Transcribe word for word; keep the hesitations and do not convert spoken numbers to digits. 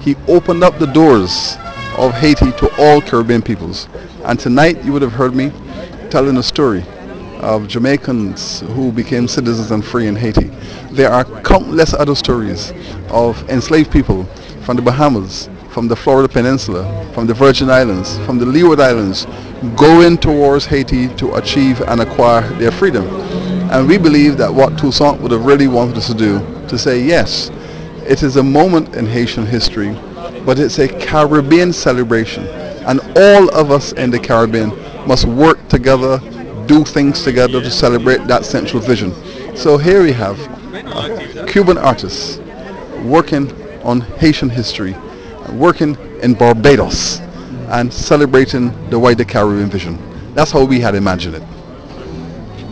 He opened up the doors of Haiti to all Caribbean peoples. And tonight you would have heard me telling a story of Jamaicans who became citizens and free in Haiti. There are countless other stories of enslaved people from the Bahamas, from the Florida Peninsula, from the Virgin Islands, from the Leeward Islands, going towards Haiti to achieve and acquire their freedom. And we believe that what Toussaint would have really wanted us to do, to say, yes, it is a moment in Haitian history, but it's a Caribbean celebration. And all of us in the Caribbean must work together, do things together to celebrate that central vision. So here we have uh, Cuban artists working on Haitian history, working in Barbados, and celebrating the wider Caribbean vision. That's how we had imagined it.